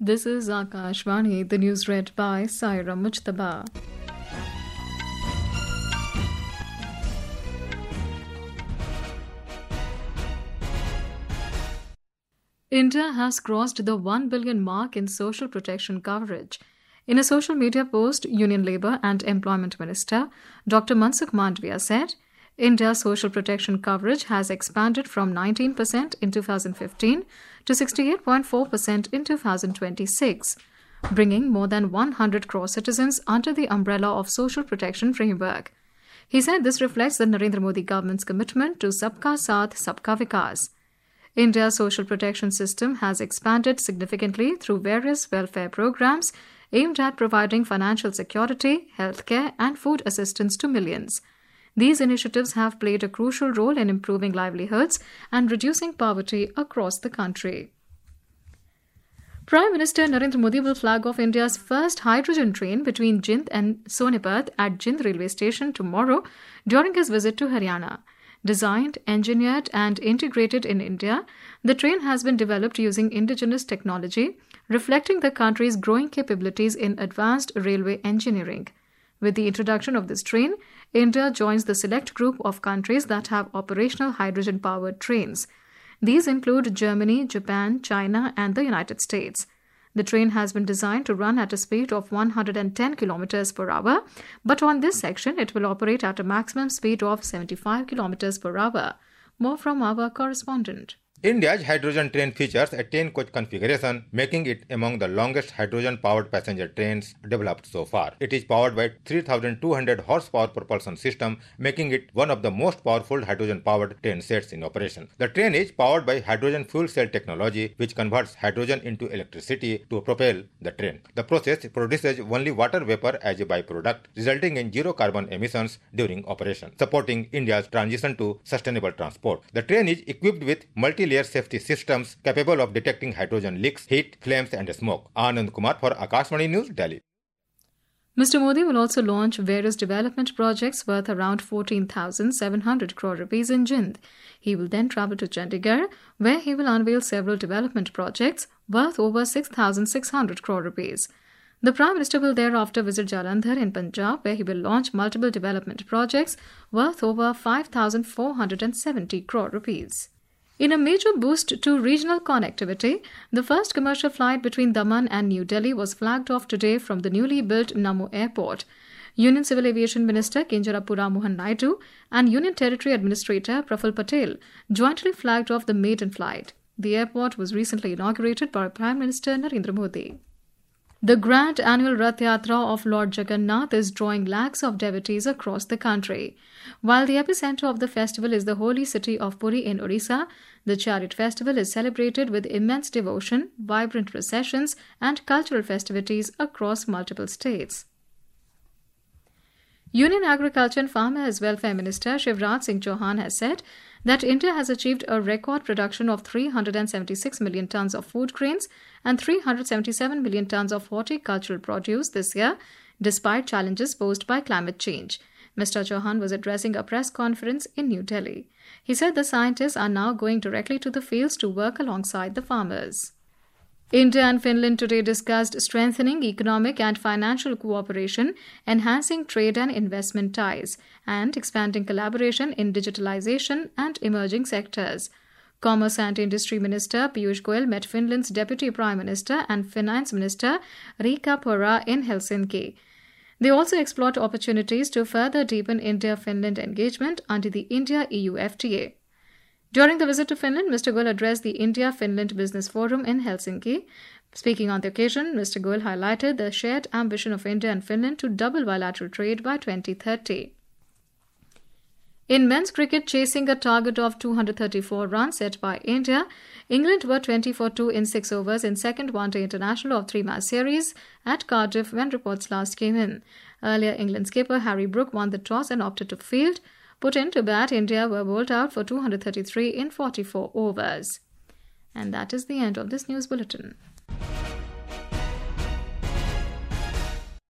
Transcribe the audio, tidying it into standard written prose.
This is Akashvani, the news read by Saira Mujtaba. India has crossed the 1 billion mark in social protection coverage. In a social media post, Union Labour and Employment Minister Dr. Mansukh Mandavia said, India's social protection coverage has expanded from 19% in 2015 to 68.4% in 2026, bringing more than 100 crore citizens under the umbrella of social protection framework. He said this reflects the Narendra Modi government's commitment to Sabka Saath, Sabka Vikas. India's social protection system has expanded significantly through various welfare programs aimed at providing financial security, healthcare, and food assistance to millions. These initiatives have played a crucial role in improving livelihoods and reducing poverty across the country. Prime Minister Narendra Modi will flag off India's first hydrogen train between Jind and Sonipat at Jind railway station tomorrow during his visit to Haryana. Designed, engineered, and integrated in India, the train has been developed using indigenous technology, reflecting the country's growing capabilities in advanced railway engineering. With the introduction of this train, India joins the select group of countries that have operational hydrogen-powered trains. These include Germany, Japan, China, and the United States. The train has been designed to run at a speed of 110 km per hour, but on this section it will operate at a maximum speed of 75 km per hour. More from our correspondent. India's hydrogen train features a 10-coach configuration, making it among the longest hydrogen-powered passenger trains developed so far. It is powered by 3,200 horsepower propulsion system, making it one of the most powerful hydrogen-powered train sets in operation. The train is powered by hydrogen fuel cell technology, which converts hydrogen into electricity to propel the train. The process produces only water vapor as a byproduct, resulting in zero carbon emissions during operation, supporting India's transition to sustainable transport. The train is equipped with multi-layer safety systems capable of detecting hydrogen leaks, heat, flames and smoke. Anand Kumar for Akashvani News, Delhi. Mr. Modi will also launch various development projects worth around 14,700 crore rupees in Jind. He will then travel to Chandigarh, where he will unveil several development projects worth over 6,600 crore rupees. The Prime Minister will thereafter visit Jalandhar in Punjab, where he will launch multiple development projects worth over 5,470 crore rupees. In a major boost to regional connectivity, the first commercial flight between Daman and New Delhi was flagged off today from the newly built Nammo Airport. Union Civil Aviation Minister Kinjarappura Mohan Naidu and Union Territory Administrator Praful Patel jointly flagged off the maiden flight. The airport was recently inaugurated by Prime Minister Narendra Modi. The grand annual Rath Yatra of Lord Jagannath is drawing lakhs of devotees across the country. While the epicenter of the festival is the holy city of Puri in Odisha, the chariot festival is celebrated with immense devotion, vibrant processions, and cultural festivities across multiple states. Union Agriculture and Farmers Welfare Minister Shivraj Singh Chauhan has said that India has achieved a record production of 376 million tons of food grains and 377 million tons of horticultural produce this year, despite challenges posed by climate change. Mr. Chauhan was addressing a press conference in New Delhi. He said the scientists are now going directly to the fields to work alongside the farmers. India and Finland today discussed strengthening economic and financial cooperation, enhancing trade and investment ties, and expanding collaboration in digitalization and emerging sectors. Commerce and Industry Minister Piyush Goyal met Finland's Deputy Prime Minister and Finance Minister Riikka Purra in Helsinki. They also explored opportunities to further deepen India-Finland engagement under the India-EU FTA. During the visit to Finland, Mr. Goyal addressed the India-Finland Business Forum in Helsinki. Speaking on the occasion, Mr. Goyal highlighted the shared ambition of India and Finland to double bilateral trade by 2030. In men's cricket, chasing a target of 234 runs set by India, England were 20-2 in 6 overs in second one-day international of 3-match series at Cardiff when reports last came in. Earlier, England skipper Harry Brook won the toss and opted to field. Put in to bat, India were bowled out for 233 in 44 overs. And that is the end of this news bulletin.